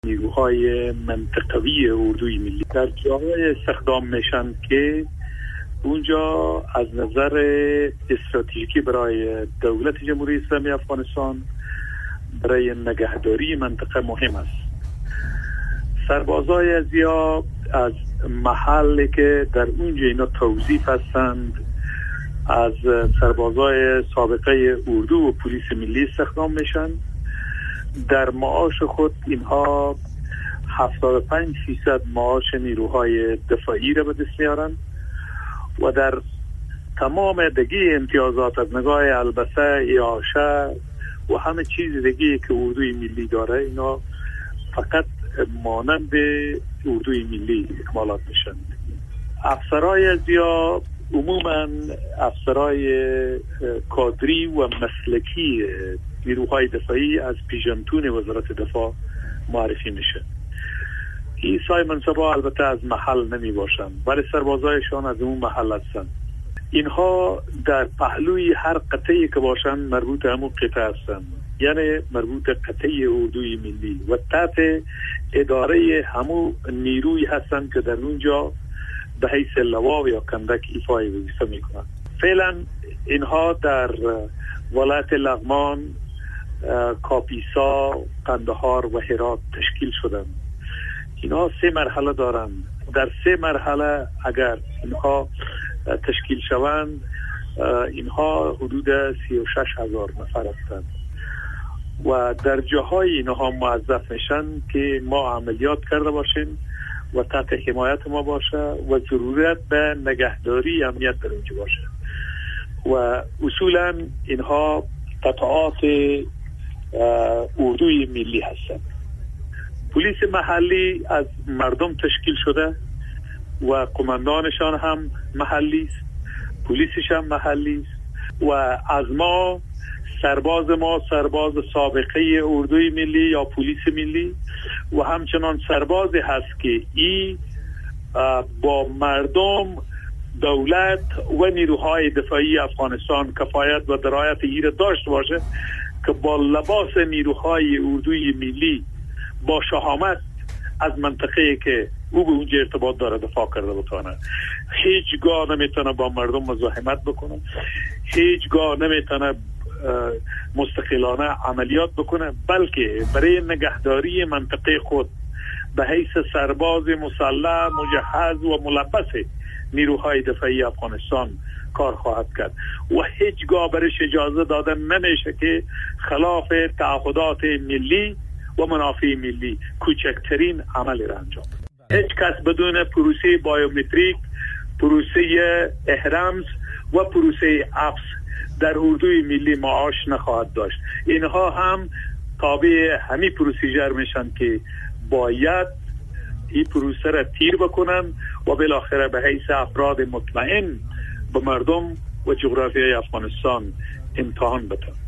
نیروهای منطقوی اردوی ملی در جاهای استخدام میشن که اونجا از نظر استراتژیکی برای دولت جمهوری اسلامی افغانستان برای نگهداری منطقه مهم است. سربازای از محلی که در اونجا اینا توظیف هستند از سربازای سابقه اردو و پلیس ملی استخدام میشن. در معاش خود اینها 75% معاش نیروهای دفاعی را به دست میارن و در تمام دیگه امتیازات از نگاه البسه، اعاشه و همه چیز دیگه که اردوی ملی داره اینا فقط مانند اردوی ملی اکمالات میشن. افسرای ازیا عموما افسرای کادری و مسلکی نیروهای دفاعی از پیژنتون وزارت دفاع معرفی میشه. این سای منصبا البته از محل نمی باشن ولی سربازایشان از اون محل هستن. اینها در پهلوی هر قطعی که باشن مربوط همون قطعه هستن، یعنی مربوط قطعه اردوی ملی و تحت اداره همون نیروی هستن که در اونجا به حیث لواء یا کندک ایفای وظیفه میکنن. فعلا اینها در ولایت لغمان، کاپیسا، قندهار و هرات تشکیل شدن. اینها 3 مرحله دارند. در 3 مرحله اگر اینها تشکیل شوند اینها حدود 36,000 نفر هستند و در جاهای اینها موظف میشن که ما عملیات کرده باشیم و تحت حمایت ما باشه و ضرورت به نگهداری امنیت در اونجا باشه و اصولا اینها قطعات اردوی ملی هستند. پلیس محلی از مردم تشکیل شده و قماندانشان هم محلی است، پلیسش هم محلی است و از ما سرباز سابقه اردوی ملی یا پلیس ملی و همچنان سربازی هست که ای با مردم، دولت و نیروهای دفاعی افغانستان کفایت و درایت ایره داشته باشه که با لباس نیروهای اردوی ملی با شهامت از منطقه‌ای که او به اونجا ارتباط داره دفاع کرده بتونه. هیچگاه نمیتونه با مردم مزاحمت بکنه، هیچگاه نمیتونه مستقلانه عملیات بکنه، بلکه برای نگهداری منطقه خود به حیث سرباز مسلح مجهز و ملبس نیروهای دفاعی افغانستان کار خواهد کرد و هیچگاه برش اجازه داده نمیشه که خلاف تعهدات ملی و منافع ملی کوچکترین عملی را انجام بده. هیچ کس بدون پروسه بایومتریک، پروسه اهرمز و پروسه افس در اردوی ملی معاش نخواهد داشت. اینها هم تابع همین پروسیجر میشن که باید این پروسه را تیر بکنن و بالاخره به حیث افراد مطمئن به مردم و جغرافیای افغانستان امتحان بدن.